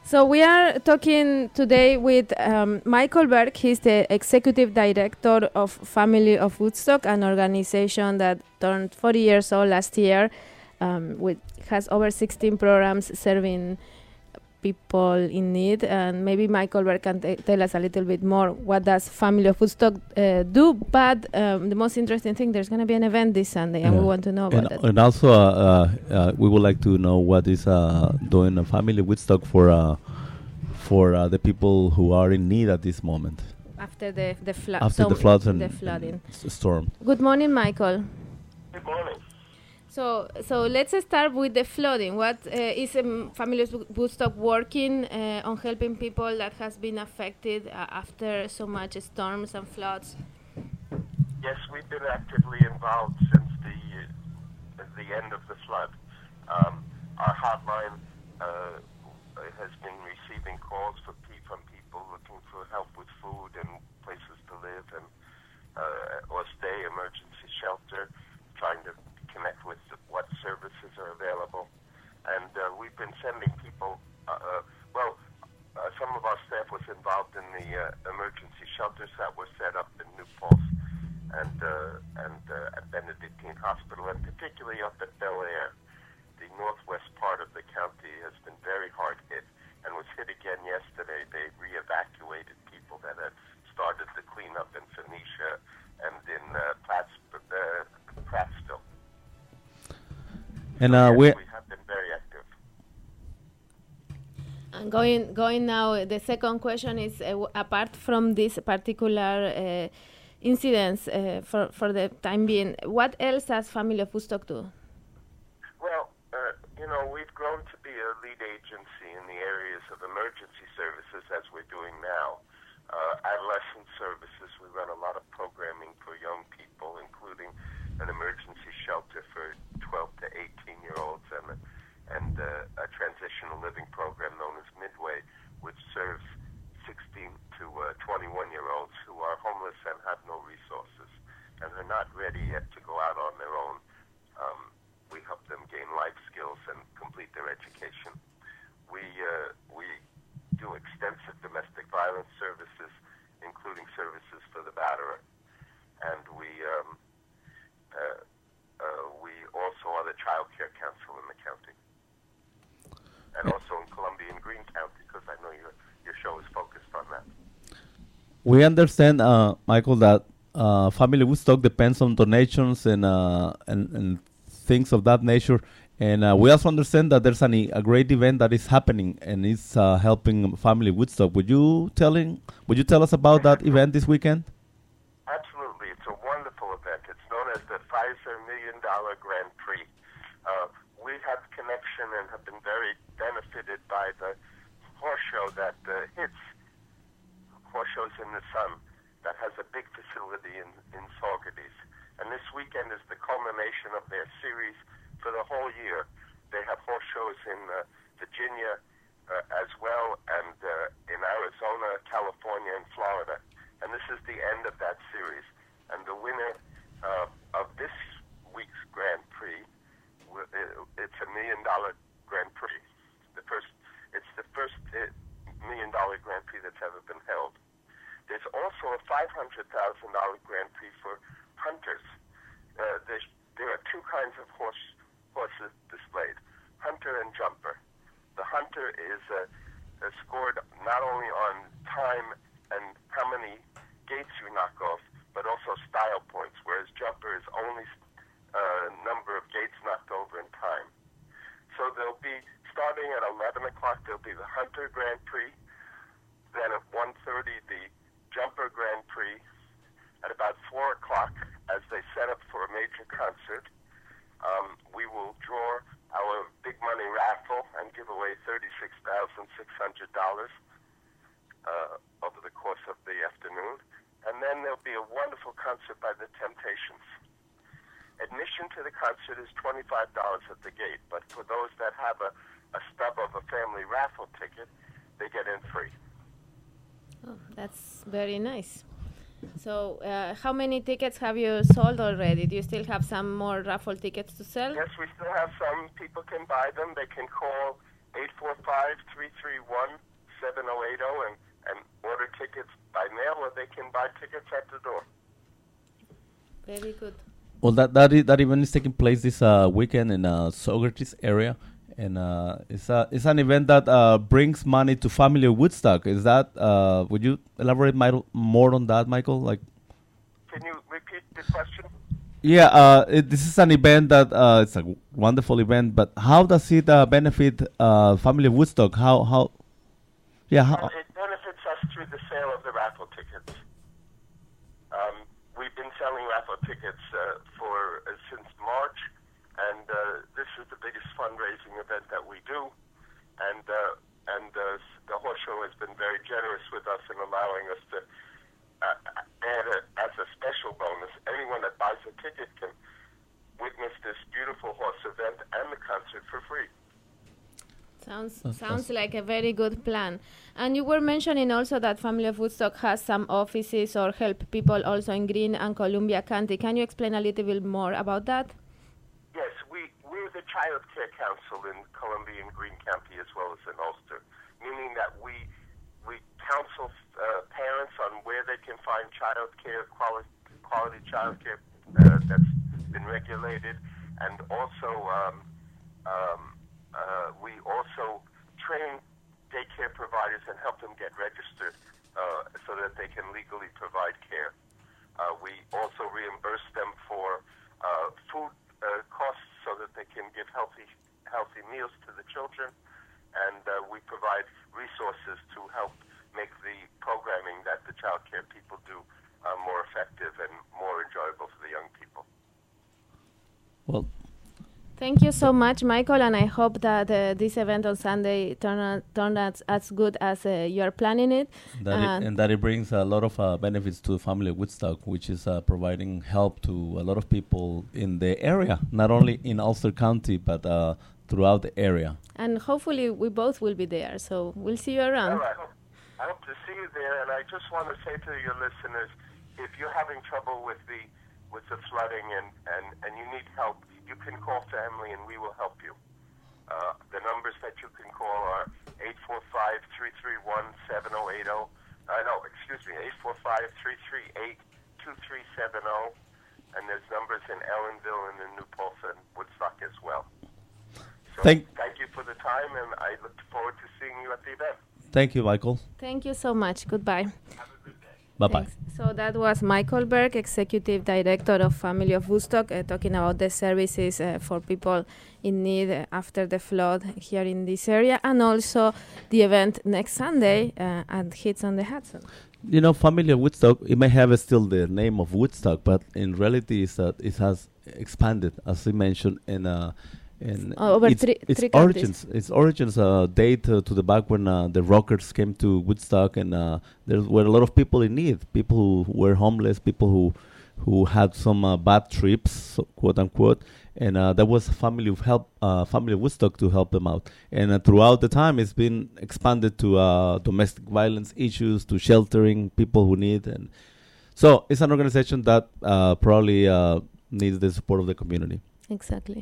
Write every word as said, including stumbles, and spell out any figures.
So we are talking today with um, Michael Berg. He's the executive director of Family of Woodstock, an organization that turned forty years old last year, um, with has over sixteen programs serving people in need. And maybe Michael Berg can t- tell us a little bit more. What does Family of Woodstock uh, do? But um, the most interesting thing, there's going to be an event this Sunday, and yeah. we want to know about and, that. And also, uh, uh, uh, we would like to know what is uh, doing a Family Woodstock for uh, for uh, the people who are in need at this moment. After the the flood, After the floods and the flooding, and s- storm. Good morning, Michael. Good morning. So, so let's start with the flooding. What uh, is um, Family of Woodstock working uh, on helping people that has been affected uh, after so much storms and floods? Yes, we've been actively involved since the uh, the end of the flood. Um, our hotline uh, has been receiving calls for pe- from people looking for help with food and places to live and uh, or stay, emergency shelter, trying to connect with what services are available. And uh, we've been sending people, uh, uh, well, uh, some of our staff was involved in the uh, emergency shelters that were set up in New Paltz and, uh, and uh, at Benedictine Hospital, and particularly up at Bel Air. The northwest part of the county has been very hard hit and was hit again yesterday. They re-evacuated people that had started the cleanup in Phoenicia and in uh, Platts, uh, Prattsville. And so uh, yes, we we have been very active. And going going now, the second question is, uh, w- apart from this particular uh, incidents uh, for, for the time being, what else does Family of Woodstock do? Well, uh, you know, we've grown to be a lead agency in the areas of emergency services as we're doing now. Uh, adolescent services, we run a lot of programming for young people, including an emergency shelter for twelve to eighteen year olds and, and uh, a transitional living program known as Midway, which serves sixteen to twenty-one year olds who are homeless and have no resources and are not ready yet to go out on their own. Um, we help them gain life skills and complete their education. We uh, we do extensive domestic violence services, including services for the batterer, and we um, uh, uh, we also are the child care council in the county, and also in Columbia and Greene County, because I know your your show is focused on that. we understand, uh, Michael, that uh, Family Woodstock depends on donations and uh, and, and things of that nature. And uh, we also understand that there's an, a great event that is happening and it's uh, helping Family Woodstock. Would you telling? Would you tell us about that event this weekend? Absolutely, it's a wonderful event. It's known as the Pfizer Million Dollar Grand Prix. Uh, we have connection and have been very benefited by the horse show that uh, hits horse shows in the sun that has a big facility in, in Saugerties. And this weekend is the culmination of their series for the whole year. They have horse shows in uh, Virginia uh, as well, and uh, in Arizona, California, and Florida. And this is the end of that series. And the winner uh, of this week's Grand Prix, w- it's a million dollar Grand Prix. The first, it's the first uh, million dollar Grand Prix that's ever been held. There's also a five hundred thousand dollars Grand Prix for hunters. Uh, there's, there are two kinds of horse horses displayed, hunter and jumper. The hunter is uh, uh, scored not only on time and how many gates you knock off, but also style points, whereas jumper is only uh, number of gates knocked over in time. So there'll be, starting at eleven o'clock, there'll be the Hunter Grand Prix. Then at one thirty, the Jumper Grand Prix. At about four o'clock, as they set up for a major concert, um, we will draw our big money raffle and give away thirty-six thousand six hundred dollars uh, over the course of the afternoon. And then there'll be a wonderful concert by the Temptations. Admission to the concert is twenty-five dollars at the gate, but for those that have a, a stub of a family raffle ticket, they get in free. Oh, that's very nice. So, uh, how many tickets have you sold already? Do you still have some more raffle tickets to sell? Yes, we still have some. People can buy them. They can call eight four five, three three one, seven oh eight oh and, and order tickets by mail, or they can buy tickets at the door. Very good. Well, that that, is, that event is taking place this uh, weekend in uh, Socrates area, and uh, it's a, it's an event that uh, brings money to Family of Woodstock. Is that? Uh, would you elaborate my, more on that, Michael? Like, can you repeat the question? Yeah, uh, it, this is an event that uh, it's a wonderful event. But how does it uh, benefit uh, Family of Woodstock? How how? Yeah, how, Well, it benefits us through the sale of the raffle tickets. Um, we've been selling raffle tickets uh, for uh, since March, and uh, this is the biggest fundraising event that we do. And uh, and uh, the horse show has been very generous with us in allowing us to uh, add a, as a special bonus. Anyone that buys a ticket can witness this beautiful horse event and the concert for free. Sounds That's sounds awesome. like a very good plan. And you were mentioning also that Family of Woodstock has some offices or help people also in Greene and Columbia County. Can you explain a little bit more about that? Yes, we, we're the Child Care Council in Columbia and Greene County as well as in Ulster, meaning that we we counsel uh, parents on where they can find child care, quality, quality child care uh, that's been regulated, and also um, um, uh, we also train daycare providers and help them get registered uh, so that they can legally provide care. Uh, we also reimburse them for uh, food uh, costs so that they can give healthy healthy meals to the children, and uh, we provide resources to help make the programming that the child care people do uh, more effective and more enjoyable for the young people. well, Thank you so much, Michael, and I hope that uh, this event on Sunday turn out, turn out as good as uh, you are planning it. that And- it, and that it brings a lot of uh, benefits to the Family of Woodstock, which is uh, providing help to a lot of people in the area, not only in Ulster County, but uh, throughout the area. And hopefully we both will be there, so we'll see you around. Well, I hope, I hope to see you there, and I just want to say to your listeners, if you're having trouble with the with the flooding and, and, and you need help, you can call family and we will help you. Uh, the numbers that you can call are eight four five, three three one, seven oh eight oh. Uh, no, excuse me, eight four five, three three eight, two three seven oh. And there's numbers in Ellenville and in New Paltz and Woodstock as well. So Thank- thank you for the time, and I look forward to seeing you at the event. Thank you, Michael. Thank you so much. Goodbye. Have a good day. Bye-bye. Thanks. So that was Michael Berg, Executive Director of Family of Woodstock, uh, talking about the services uh, for people in need uh, after the flood here in this area, and also the event next Sunday uh, at Hits on the Hudson. You know, Family of Woodstock, it may have uh, still the name of Woodstock, but in reality, it's, uh, it has expanded, as I mentioned, in uh, in Over its, three- its three countries. origins. Its origins uh, date uh, to the back when uh, the rockers came to Woodstock, and uh, there were a lot of people in need, people who were homeless, people who who had some uh, bad trips, so, quote unquote, and uh, there was a family of help, uh, family of Woodstock to help them out. And uh, throughout the time, it's been expanded to uh, domestic violence issues, to sheltering people who need, and so it's an organization that uh, probably uh, needs the support of the community. Exactly.